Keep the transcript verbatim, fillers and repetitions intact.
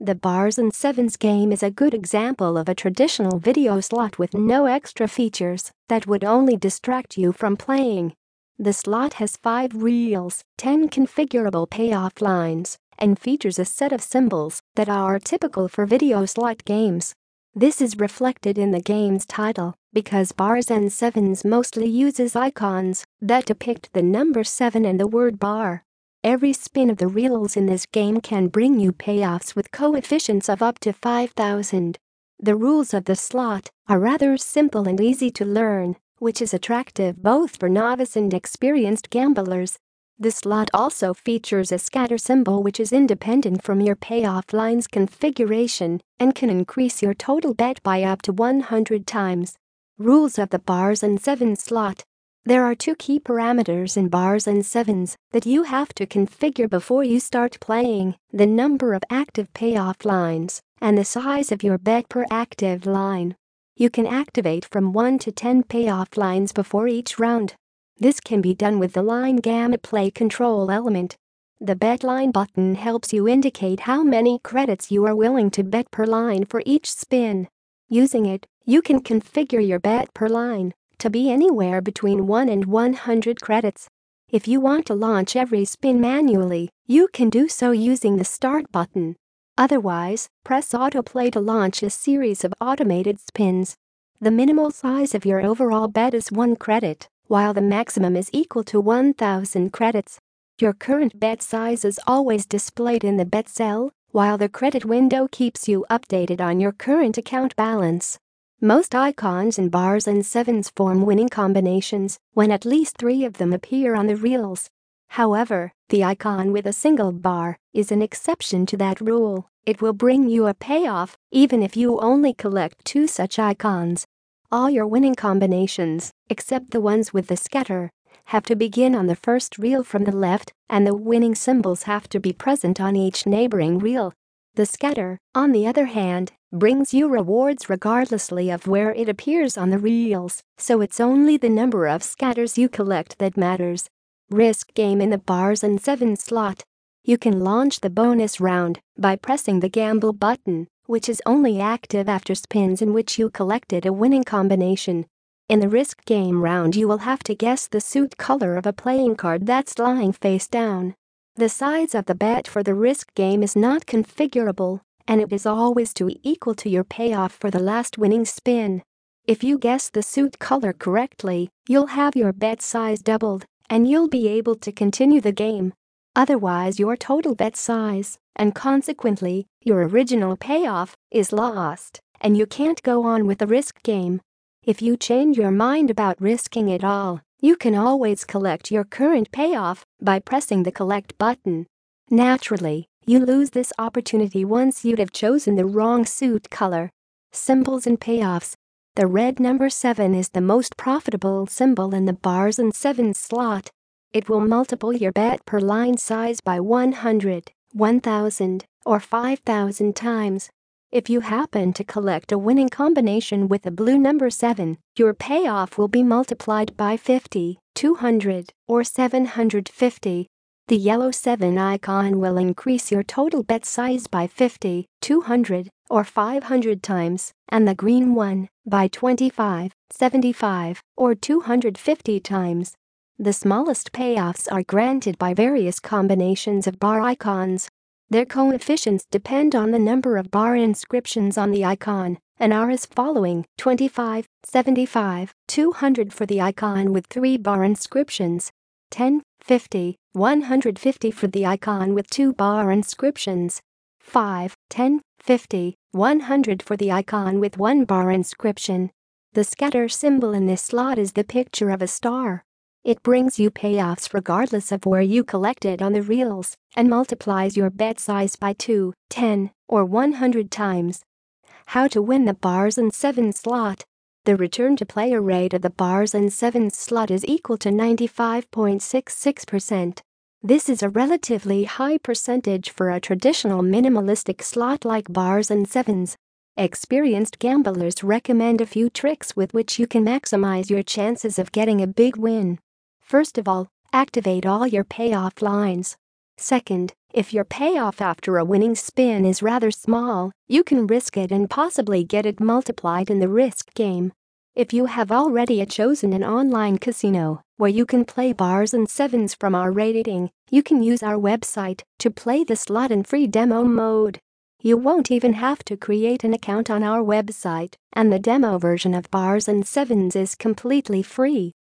The Bars and Sevens game is a good example of a traditional video slot with no extra features that would only distract you from playing. The slot has five reels, ten configurable payoff lines, and features a set of symbols that are typical for video slot games. This is reflected in the game's title because Bars and Sevens mostly uses icons that depict the number seven and the word bar. Every spin of the reels in this game can bring you payoffs with coefficients of up to five thousand. The rules of the slot are rather simple and easy to learn, which is attractive both for novice and experienced gamblers. The slot also features a scatter symbol which is independent from your payoff line's configuration and can increase your total bet by up to one hundred times. Rules of the Bars and Sevens slot. There are two key parameters in Bars and Sevens that you have to configure before you start playing: the number of active payoff lines and the size of your bet per active line. You can activate from one to ten payoff lines before each round. This can be done with the line gamut play control element. The bet line button helps you indicate how many credits you are willing to bet per line for each spin. Using it, you can configure your bet per line to be anywhere between one and one hundred credits. If you want to launch every spin manually, you can do so using the Start button. Otherwise, press Autoplay to launch a series of automated spins. The minimal size of your overall bet is one credit, while the maximum is equal to one thousand credits. Your current bet size is always displayed in the bet cell, while the credit window keeps you updated on your current account balance. Most icons in Bars and Sevens form winning combinations when at least three of them appear on the reels. However, the icon with a single bar is an exception to that rule. It will bring you a payoff even if you only collect two such icons. All your winning combinations, except the ones with the scatter, have to begin on the first reel from the left, and the winning symbols have to be present on each neighboring reel. The scatter, on the other hand, brings you rewards regardlessly of where it appears on the reels, so it's only the number of scatters you collect that matters. Risk game in the Bars and Sevens slot. You can launch the bonus round by pressing the Gamble button, which is only active after spins in which you collected a winning combination. In the Risk game round, you will have to guess the suit color of a playing card that's lying face down. The size of the bet for the Risk game is not configurable, and it is always to equal to your payoff for the last winning spin. If you guess the suit color correctly, you'll have your bet size doubled, and you'll be able to continue the game. Otherwise, your total bet size, and consequently, your original payoff, is lost, and you can't go on with the Risk game. If you change your mind about risking it all, you can always collect your current payoff by pressing the Collect button. Naturally, you lose this opportunity once you'd have chosen the wrong suit color. Symbols and payoffs. The red number seven is the most profitable symbol in the Bars and Sevens slot. It will multiply your bet per line size by one hundred, one thousand, or five thousand times. If you happen to collect a winning combination with the blue number seven, your payoff will be multiplied by fifty, two hundred, or seven hundred fifty. The yellow seven icon will increase your total bet size by fifty, two hundred, or five hundred times, and the green one by twenty-five, seventy-five, or two hundred fifty times. The smallest payoffs are granted by various combinations of bar icons. Their coefficients depend on the number of bar inscriptions on the icon and are as following: twenty-five, seventy-five, two hundred for the icon with three bar inscriptions, ten, fifty, one hundred fifty for the icon with two bar inscriptions, five, ten, fifty, one hundred for the icon with one bar inscription. The scatter symbol in this slot is the picture of a star. It brings you payoffs regardless of where you collected on the reels and multiplies your bet size by two, ten, or one hundred times. How to win the Bars and Sevens slot. The return to player rate of the Bars and Sevens slot is equal to ninety-five point six six percent. This is a relatively high percentage for a traditional minimalistic slot like Bars and Sevens. Experienced gamblers recommend a few tricks with which you can maximize your chances of getting a big win. First of all, activate all your payoff lines. Second, if your payoff after a winning spin is rather small, you can risk it and possibly get it multiplied in the risk game. If you have already chosen an online casino where you can play bars and sevens from our rating, you can use our website to play the slot in free demo mode. You won't even have to create an account on our website, and the demo version of bars and sevens is completely free.